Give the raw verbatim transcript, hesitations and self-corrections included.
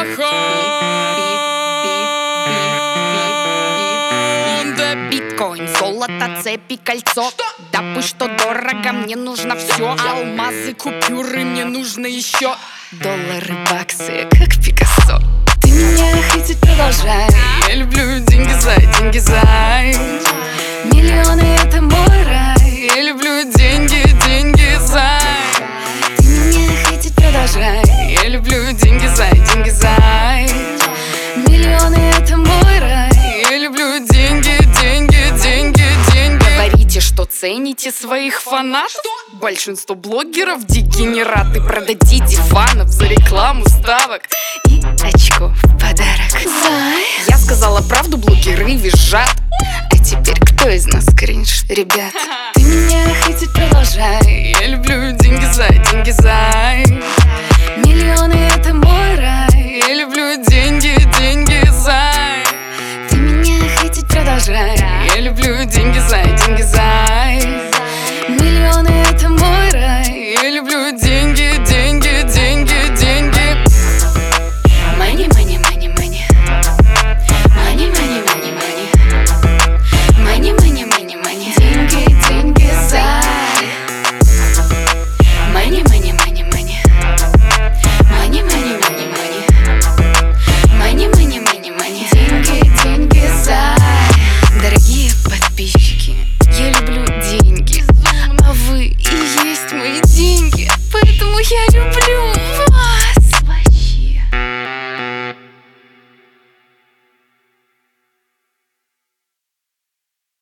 Биткоин, золото, цепи, кольцо. Да пусть что дорого, мне нужно все. Алмазы, купюры, мне нужно еще. Доллары, баксы, как Пикассо. Ты меня хоть продолжай. Я люблю деньги за, деньги за. Миллионы — это мой рай. Я люблю деньги, деньги за. Ты меня хоть продолжай. Я люблю деньги за, деньги за. Миллионы — это мой рай. Я люблю деньги, деньги, деньги, деньги. Говорите, что цените своих фанатов. Большинство блогеров дегенераты. Продадите фанов за рекламу ставок и очко в подарок. Зай. Я сказала правду, блогеры визжат. А теперь кто из нас кринж, ребят? Ты меня хоть продолжай. Я люблю деньги за, деньги за. Миллионы